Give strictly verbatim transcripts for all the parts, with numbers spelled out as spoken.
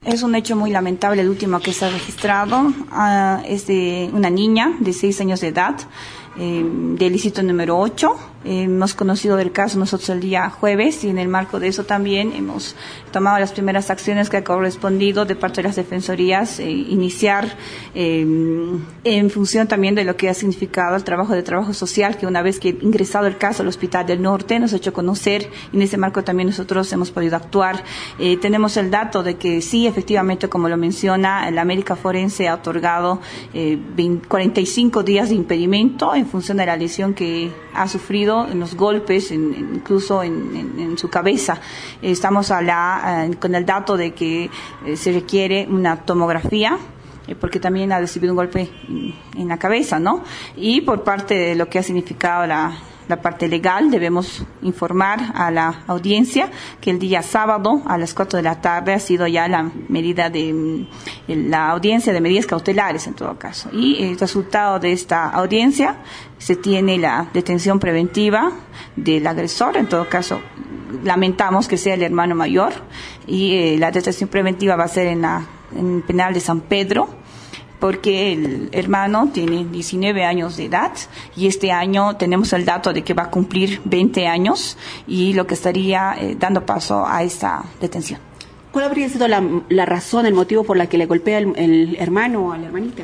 Es un hecho muy lamentable el último que se ha registrado. Uh, es de una niña de seis años de edad, eh, del distrito número ocho. Eh, hemos conocido del caso nosotros el día jueves y en el marco de eso también hemos tomado las primeras acciones que ha correspondido de parte de las defensorías, eh, iniciar eh, en función también de lo que ha significado el trabajo de trabajo social, que una vez que ingresado el caso al Hospital del Norte nos ha hecho conocer y en ese marco también nosotros hemos podido actuar. Eh, tenemos el dato de que sí, efectivamente, como lo menciona, la médica forense ha otorgado eh, cuarenta y cinco días de impedimento en función de la lesión que ha sufrido en los golpes, en, en, incluso en, en, en su cabeza. Eh, estamos a la, eh, con el dato de que eh, se requiere una tomografía, eh, porque también ha recibido un golpe en, en la cabeza, ¿no? Y por parte de lo que ha significado la la parte legal, debemos informar a la audiencia que el día sábado a las cuatro de la tarde ha sido ya la medida de la audiencia de medidas cautelares en todo caso. Y el resultado de esta audiencia se tiene la detención preventiva del agresor, en todo caso lamentamos que sea el hermano mayor, y eh, la detención preventiva va a ser en, la, en el penal de San Pedro, porque el hermano tiene diecinueve años de edad y este año tenemos el dato de que va a cumplir veinte años y lo que estaría eh, dando paso a esta detención. ¿Cuál habría sido la, la razón, el motivo por la que le golpea el, el hermano o a la hermanita?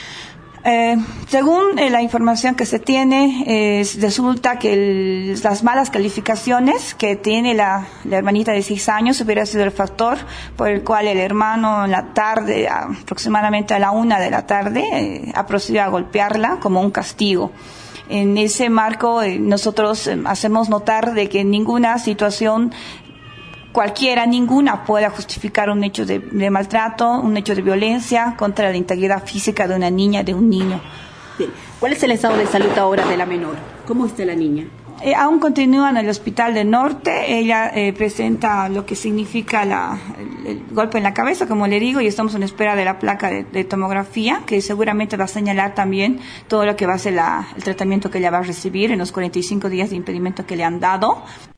Eh, según eh, la información que se tiene, eh, resulta que el, las malas calificaciones que tiene la, la hermanita de seis años hubiera sido el factor por el cual el hermano en la tarde, aproximadamente a la una de la tarde, eh, ha procedido a golpearla como un castigo. En ese marco, eh, nosotros eh, hacemos notar de que ninguna situación cualquiera, ninguna pueda justificar un hecho de, de maltrato, un hecho de violencia contra la integridad física de una niña, de un niño. Bien. ¿Cuál es el estado de salud ahora de la menor? ¿Cómo está la niña? Eh, aún continúa en el Hospital del Norte. Ella eh, presenta lo que significa la, el, el golpe en la cabeza, como le digo, y estamos en espera de la placa de, de tomografía, que seguramente va a señalar también todo lo que va a ser la, el tratamiento que ella va a recibir en los cuarenta y cinco días de impedimento que le han dado.